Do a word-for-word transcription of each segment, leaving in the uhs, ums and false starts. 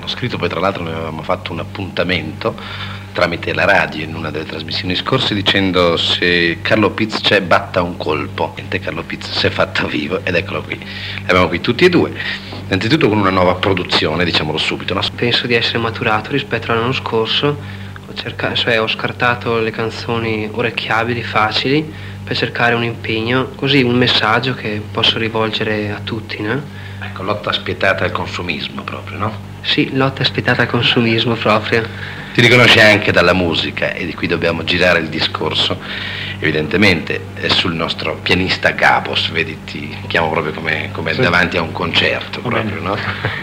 hanno scritto, poi tra l'altro noi avevamo fatto un appuntamento tramite la radio in una delle trasmissioni scorse dicendo se Carlo Piz c'è batta un colpo. E Carlo Piz si è fatto vivo ed eccolo qui, l'abbiamo qui tutti e due, innanzitutto con una nuova produzione, diciamolo subito, no? Penso di essere maturato rispetto all'anno scorso, ho, cercato, cioè, ho scartato le canzoni orecchiabili, facili, per cercare un impegno, così un messaggio che posso rivolgere a tutti, no? Ecco, lotta spietata al consumismo proprio, no? Sì, lotta spietata al consumismo proprio. Si riconosce anche dalla musica, e di qui dobbiamo girare il discorso, evidentemente, è sul nostro pianista Gabos, vedi, ti chiamo proprio come, come sì. Davanti a un concerto, proprio, no?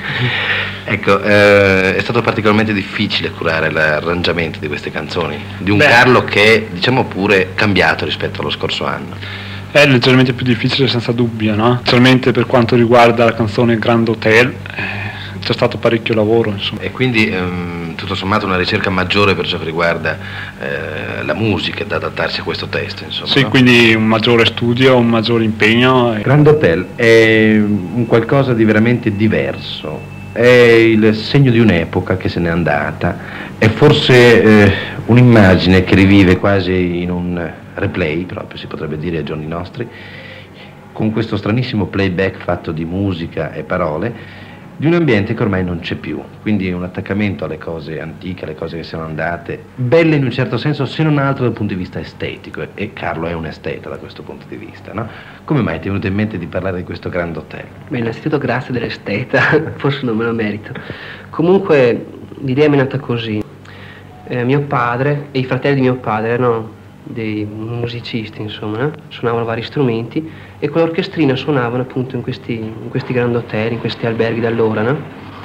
Ecco, eh, è stato particolarmente difficile curare l'arrangiamento di queste canzoni, di un Beh. Carlo che è, diciamo pure, cambiato rispetto allo scorso anno. È leggermente più difficile senza dubbio, no? Specialmente per quanto riguarda la canzone Grand Hotel, eh, c'è stato parecchio lavoro, insomma. E quindi ehm, tutto sommato una ricerca maggiore per ciò che riguarda eh, la musica da adattarsi a questo testo, insomma. Sì, no? quindi un maggiore studio, un maggiore impegno. Grand Hotel è un qualcosa di veramente diverso, è il segno di un'epoca che se n'è andata, è forse eh, un'immagine che rivive quasi in un replay, proprio si potrebbe dire ai giorni nostri, con questo stranissimo playback fatto di musica e parole, di un ambiente che ormai non c'è più, quindi un attaccamento alle cose antiche, alle cose che sono andate, belle in un certo senso, se non altro dal punto di vista estetico, e Carlo è un esteta da questo punto di vista, no? Come mai ti è venuto in mente di parlare di questo Grand Hotel? Beh, innanzitutto grazie dell'esteta, forse non me lo merito. Comunque l'idea mi è nata così. Eh, mio padre e i fratelli di mio padre erano dei musicisti, insomma, eh? Suonavano vari strumenti e con l'orchestrina suonavano appunto in questi, in questi grandi hotel, in questi alberghi d'allora, no?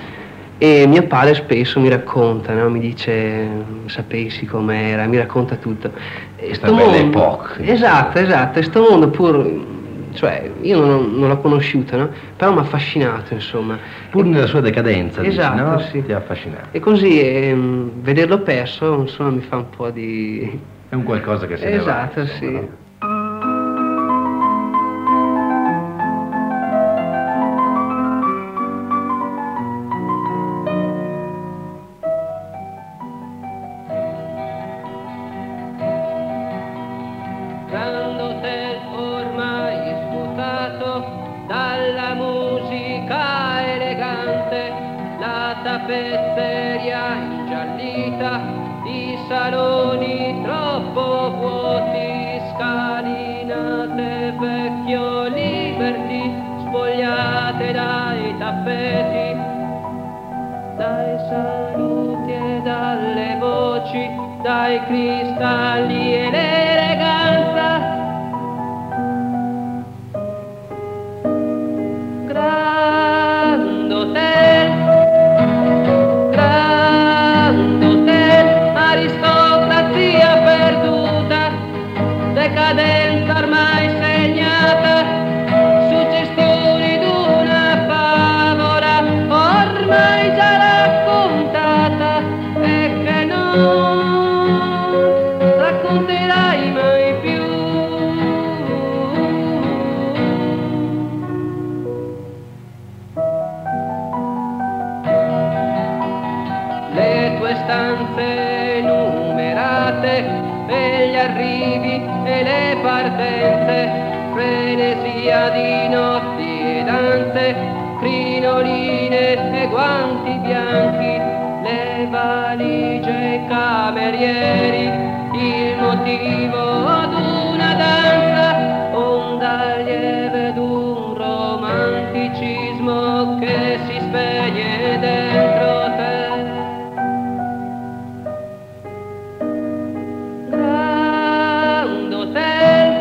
E mio padre spesso mi racconta, no? Mi dice, sapessi com'era, mi racconta tutto. E sto mondo, bella epoca. Esatto, esatto, e sto mondo pur, cioè, io non, non l'ho conosciuto, no? Però mi ha affascinato, insomma. Pur nella sua decadenza, esatto, dici, no? Sì. Ti ha affascinato. E così, ehm, vederlo perso, insomma, mi fa un po' di... È un qualcosa che se ne va. Esatto, sì. No? Grand Hotel ormai svuotato dalla musica elegante, la tappezzeria ingiallita, i saloni troppo vuoti, scalinate vecchio Liberty, spogliate dai tappeti, dai saluti e dalle voci, dai cristalli e l'eleganza. Grand Hotel, Grand Hotel, aristocrazia perduta, decadenza ormai segnata, suggestioni d'una favola ormai già raccontata e che non racconterai mai più. Le tue stanze numerate e gli arrivi e le partenze, frenesia di notti e danze, crinoline e guanti bianchi, le valigie e i camerieri, il motivo ad una danza, onda lieve d'un romanticismo che si spegne dentro te. Grand Hotel,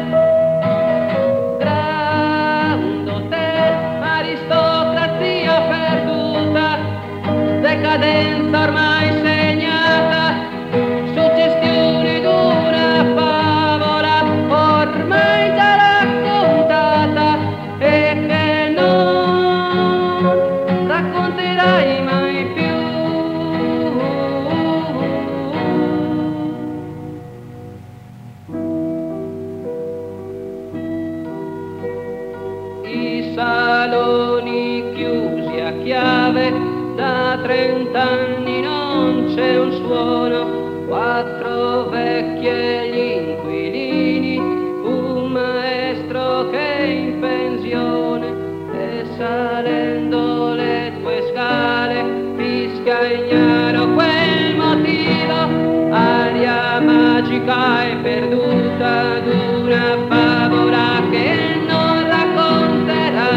Grand Hotel, aristocrazia perduta, decadenza ormai segnata, suggestioni d'una favola ormai già raccontata e che non racconterai mai più. I saloni chiusi a chiave da trenta vent'anni non c'è un suono, quattro vecchie e gli inquilini, un maestro che è in pensione e salendo le tue scale fischia ignaro quel motivo, aria magica e perduta d'una favola che non racconterà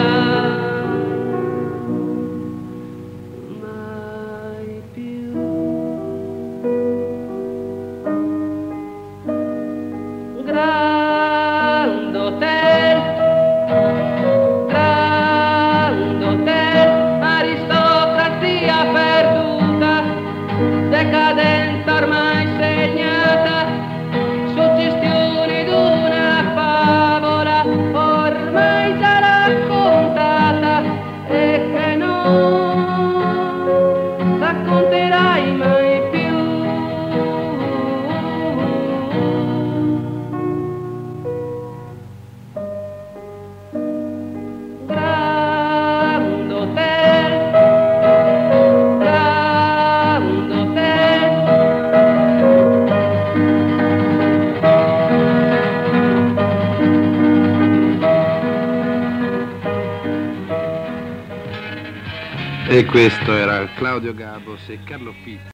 mai più. Grand Hotel, Grand Hotel, aristocrazia perduta, decadenza ormai segnata, suggestioni d'una favola ormai già raccontata e che non racconterai mai più. Grand Hotel, Grand Hotel. E questo era Claudio Gabos e Carlo Pizzi.